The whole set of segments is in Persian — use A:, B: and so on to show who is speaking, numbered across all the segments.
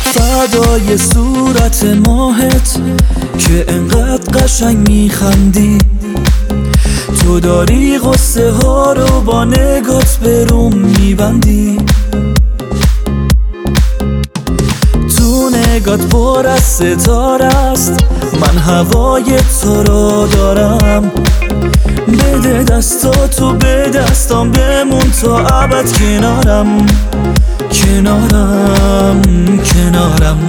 A: فدای صورت ماهت که انقدر قشنگ میخندی، تو داری غصه ها رو با نگات به روم میبندی. تو نگات پر از ستاره است، من هوای تو رو دارم. بده دستاتو به دستام، بمون تا ابد کنارم کنارم کنارم.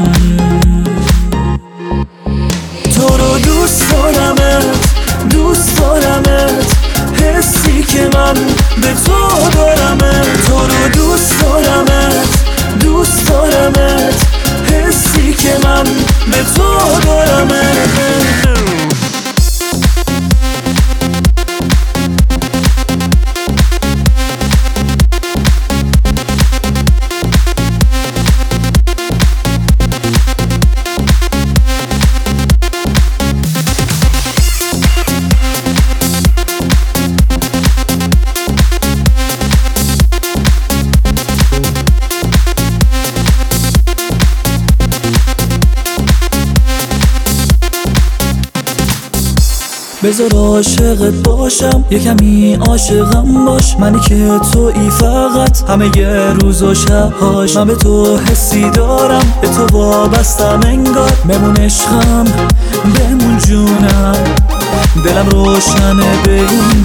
A: تو رو دوست دارمت دوست دارمت، حسی که من به تو دارمت. تو رو دوست دارمت دوست دارمت، حسی که من به تو دارمت. بذار عاشقت باشم، یه کمی عاشقم باش. منی که تویی فقط همه یه روز و شبهاش. من به تو حسی دارم، به تو وابستم انگار. بمون عشقم بمون جونم، دلم روشنه به این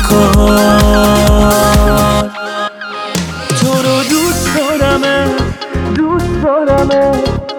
A: کار. تو رو دوست دارمت دوست دارمت،